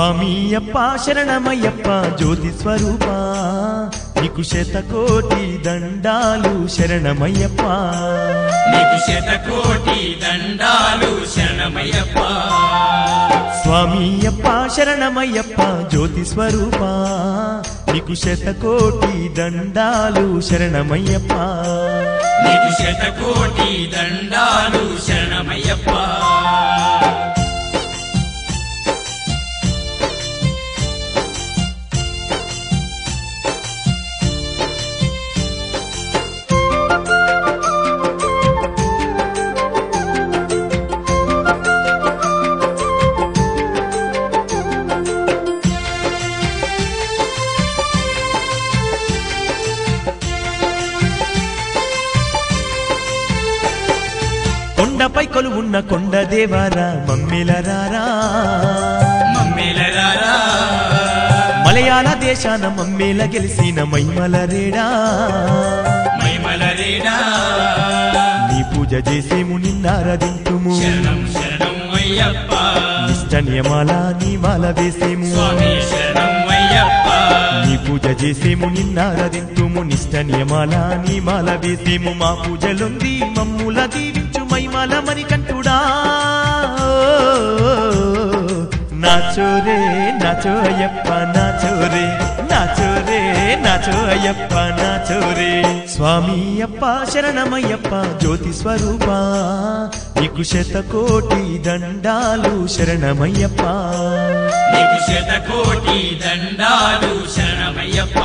స్వామియప్ప శరణమయ్యప్ప జ్యోతి స్వరూప నీకు శతకోటి దండాలు శరణమయ్యప్ప నీకు శతకోటి దండాలు శరణమయ్యప్ప స్వామియప్ప శరణమయ్యప్ప జ్యోతి స్వరూప నీకు శతకోటి దండాలు శరణమయ్యప్ప నీకు శతకోటి దండాలు శరణమయ్యప్ప కొండపై కొలువున్న కొండ దేవారా మమ్మిలరారా మమ్మేలరారా మలయాళ దేశాన మమ్మేల గెలిసిన మైమలరేడా మైమలరేడా నీ పూజ చేసేము నిన్నారదింతుము శరణం శరణం అయ్యప్ప నిష్ట నియమాల నీ మాల వేసేము స్వామి శరణం అయ్యప్ప నీ పూజ చేసేము నిన్నారదింతుము నిష్ట నియమాల నీ మాల వేసేము మా పూజలుంది మమ్ముల దీవించు మైమాల మణికంఠుడా నాచోరే నాచో అయ్యప్ప నాచోరే నాచోరే నాచో అయ్యప్ప నాచోరే స్వామియప్ప శరణమయ్యప్ప జ్యోతి స్వరూప నీకు శతకోటి దండాలు శరణమయ్యప్ప నీకు శతకోటి దండాలు శరణమయ్యప్ప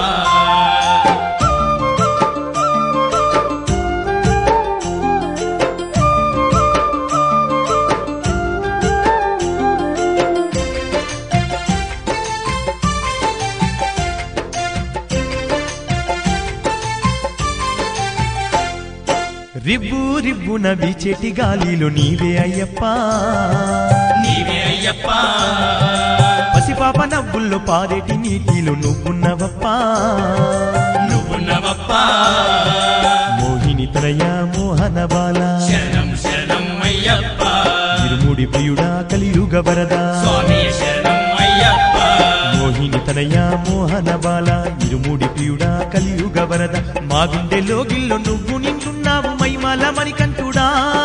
రివ్వు రివ్వున వీచేటి గాలిలో నీవే అయ్యప్ప నీవే అయ్యప్ప పసిపాప నవ్వుల్లో పారేటి నీటిలో నువ్వున్నవప్ప నువ్వున్నవప్ప మోహిని తనయ మోహన బాల శరణం శరణం అయ్యప్ప ఇరుముడి ప్రియుడా కలియుగ వరదా స్వామి శరణం అయ్యప్ప మోహిని తనయ మోహన బాల ఇరుముడి ప్రియుడా కలియుగ వరద మా గుండెలో గిల్లో నువ్వు నింటున్నావు మైమాల మణికంఠుడా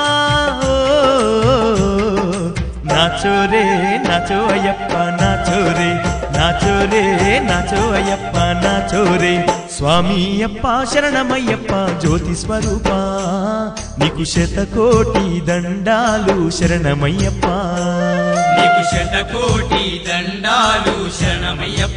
నాచోరే నాచో అయ్యప్ప నాచోరే నాచోరే నాచో అయ్యప్ప నాచోరే స్వామియప్ప శరణమయ్యప్ప జ్యోతి స్వరూప నీకు శతకోటి దండాలు శరణమయ్యప్ప నీకు శతకోటి దండాలు శరణమయ్యప్ప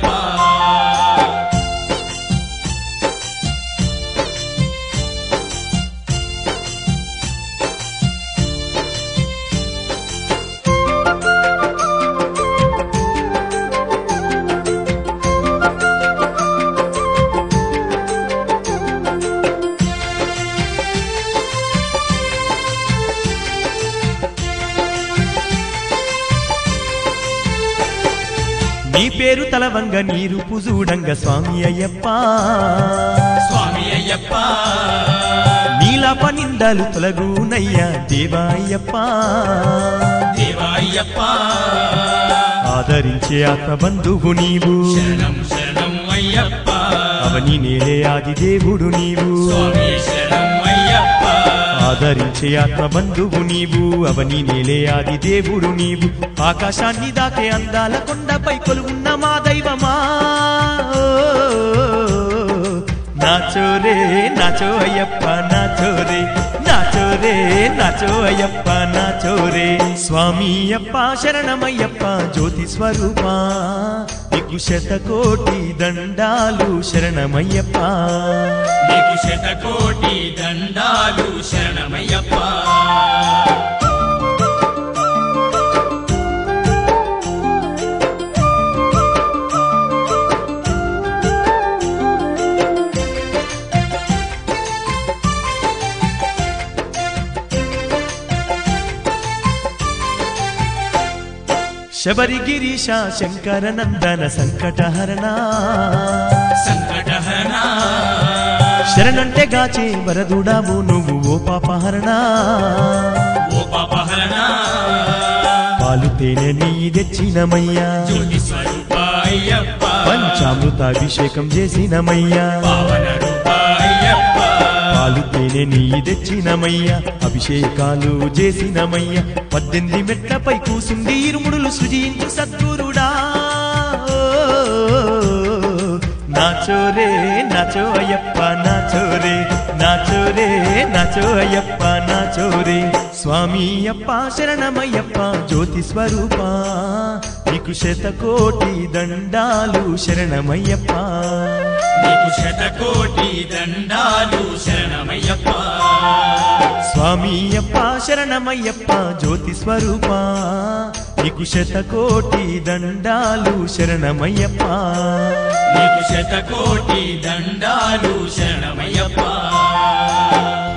నీ పేరు తలవంగ నీరు పుజూడంగ స్వామి అయ్యప్ప స్వామి అయ్యప్ప నీలాప నిందాలు తొలగునయ్యా దేవా అయ్యప్ప దేవా అయ్యప్ప ఆదరించే ఆత్మబంధువు నీవు శరణం శరణం అయ్యప్ప అవని నేలే ఆది దేవుడు నీవు స్వామి శరణం అయ్యప్ప ఆదరించే ఆత్మబంధువు నీవు అవని నేలే ఆది దేవుడు నీవు ఆకాశాన్ని దాకే అందాల కొండపై కొలువున్న మా దైవమా నాచోరే నాచో అయ్యప్ప నాచోరే నాచోరే నాచో అయ్యప్ప నాచోరే స్వామియప్ప శరణమయ్యప్ప జ్యోతి స్వరూప నీకు శతకోటి దండాలు శరణమయ్యప్ప నీకు శతకోటి దండాలు శరణమయ్యప్ప శబరిగిరీశ శంకర నందన సంకటహరణ సంకటహరణ శరణంటే గాచే వరదుడావు నువ్వు ఓ పాపహరణ ఓ పాపహరణ పాలు తేనె నెయ్యి తెచ్చినమయ్యా జ్యోతి స్వరూప అయ్యప్ప పంచామృతాభిషేకం చేసినమయ్యా పావన రూప అయ్యప్ప పాలు తేనె నెయ్యి తెచ్చినమయ్యా అభిషేకాలు చేసినమయ్యా 18 మెట్లపై కూసుండి ఇరుముడులు సృజించు సద్గురుడా నాచోరే నాచో అయ్యప్ప నాచోరే నాచోరే నాచో అయ్యప్ప నాచోరే స్వామి అప్ప శరణమయ్యప్ప జ్యోతి స్వరూప నీకు శతకోటి దండాలు శరణమయ్యప్ప నీకు శతకోటి దండాలు శరణమయ్యప్ప స్వామి అప్ప శరణమయ్యప్ప జ్యోతి స్వరూప నీకు శతకోటి దండాలు శరణమయ్యప్ప నీకు శతకోటి దండాలు శరణమయ్యప్ప